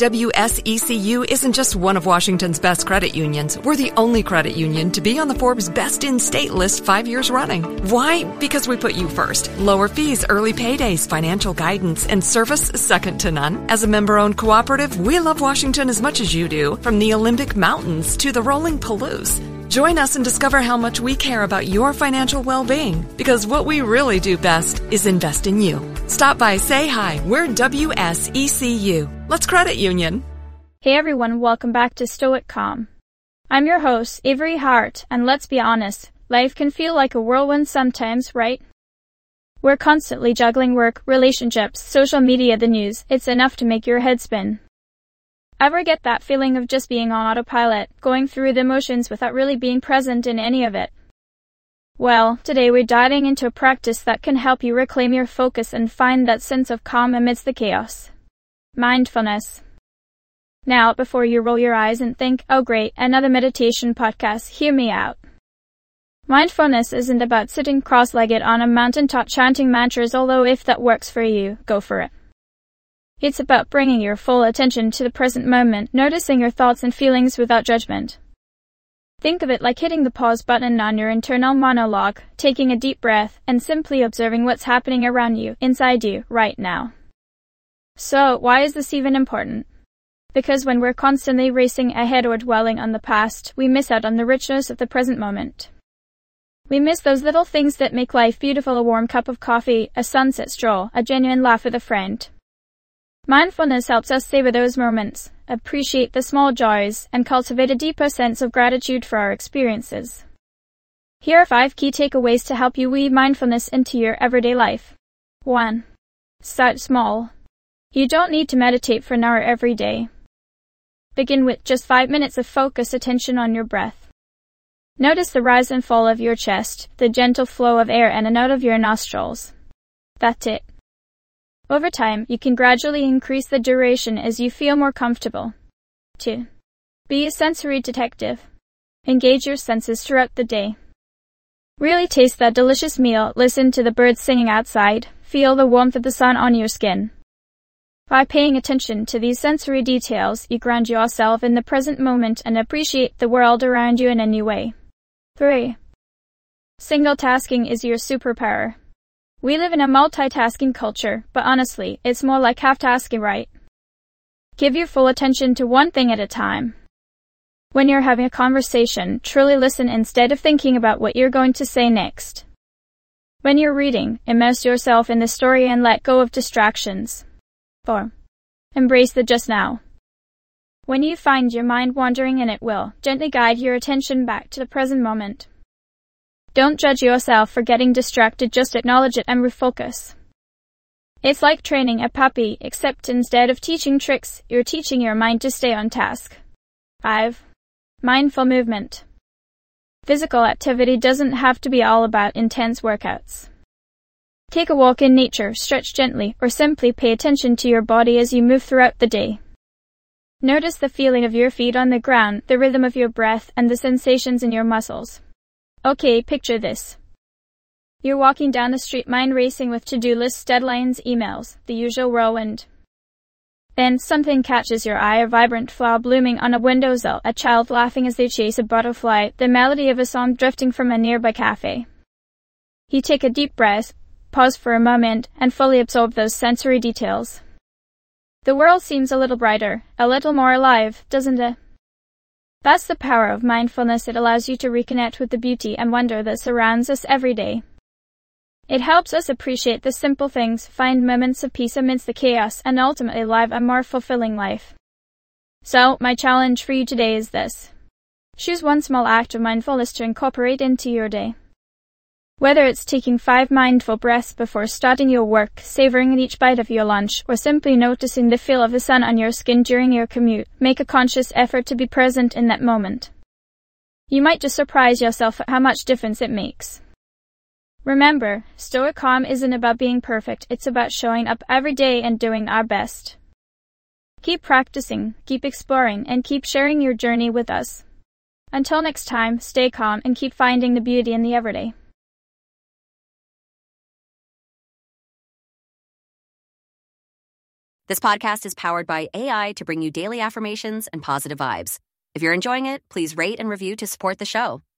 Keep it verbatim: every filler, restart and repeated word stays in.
W S E C U isn't just one of Washington's best credit unions. We're the only credit union to be on the Forbes Best in State list five years running. Why? Because we put you first. Lower fees, early paydays, financial guidance, and service second to none. As a member-owned cooperative, we love Washington as much as you do, from the Olympic Mountains to the rolling Palouse. Join us and discover how much we care about your financial well-being, because what we really do best is invest in you. Stop by, say hi. We're W S E C U. Let's credit union. Hey everyone, welcome back to Stoic Calm. I'm your host, Avery Hart, and let's be honest, life can feel like a whirlwind sometimes, right? We're constantly juggling work, relationships, social media, the news. It's enough to make your head spin. Ever get that feeling of just being on autopilot, going through the motions without really being present in any of it? Well, today we're diving into a practice that can help you reclaim your focus and find that sense of calm amidst the chaos. Mindfulness. Now, before you roll your eyes and think, oh great, another meditation podcast, hear me out. Mindfulness isn't about sitting cross-legged on a mountaintop chanting mantras, although if that works for you, go for it. It's about bringing your full attention to the present moment, noticing your thoughts and feelings without judgment. Think of it like hitting the pause button on your internal monologue, taking a deep breath, and simply observing what's happening around you, inside you, right now. So, why is this even important? Because when we're constantly racing ahead or dwelling on the past, we miss out on the richness of the present moment. We miss those little things that make life beautiful: a warm cup of coffee, a sunset stroll, a genuine laugh with a friend. Mindfulness helps us savor those moments, appreciate the small joys, and cultivate a deeper sense of gratitude for our experiences. Here are five key takeaways to help you weave mindfulness into your everyday life. one. Start small. You don't need to meditate for an hour every day. Begin with just five minutes of focused attention on your breath. Notice the rise and fall of your chest, the gentle flow of air in and out of your nostrils. That's it. Over time, you can gradually increase the duration as you feel more comfortable. two. Be a sensory detective. Engage your senses throughout the day. Really taste that delicious meal, listen to the birds singing outside, feel the warmth of the sun on your skin. By paying attention to these sensory details, you ground yourself in the present moment and appreciate the world around you in a new way. three. Single tasking is your superpower. We live in a multitasking culture, but honestly, it's more like half-tasking, right? Give your full attention to one thing at a time. When you're having a conversation, truly listen instead of thinking about what you're going to say next. When you're reading, immerse yourself in the story and let go of distractions. four. Embrace the just now. When you find your mind wandering, and it will, gently guide your attention back to the present moment. Don't judge yourself for getting distracted, just acknowledge it and refocus. It's like training a puppy, except instead of teaching tricks, you're teaching your mind to stay on task. five. Mindful movement. Physical activity doesn't have to be all about intense workouts. Take a walk in nature, stretch gently, or simply pay attention to your body as you move throughout the day. Notice the feeling of your feet on the ground, the rhythm of your breath, and the sensations in your muscles. Okay, picture this. You're walking down the street, mind racing with to-do lists, deadlines, emails, the usual whirlwind. Then something catches your eye: a vibrant flower blooming on a windowsill, a child laughing as they chase a butterfly, the melody of a song drifting from a nearby cafe. You take a deep breath, pause for a moment, and fully absorb those sensory details. The world seems a little brighter, a little more alive, doesn't it? That's the power of mindfulness. It allows you to reconnect with the beauty and wonder that surrounds us every day. It helps us appreciate the simple things, find moments of peace amidst the chaos, and ultimately live a more fulfilling life. So, my challenge for you today is this. Choose one small act of mindfulness to incorporate into your day. Whether it's taking five mindful breaths before starting your work, savoring each bite of your lunch, or simply noticing the feel of the sun on your skin during your commute, make a conscious effort to be present in that moment. You might just surprise yourself at how much difference it makes. Remember, Stoic Calm isn't about being perfect, it's about showing up every day and doing our best. Keep practicing, keep exploring, and keep sharing your journey with us. Until next time, stay calm and keep finding the beauty in the everyday. This podcast is powered by A I to bring you daily affirmations and positive vibes. If you're enjoying it, please rate and review to support the show.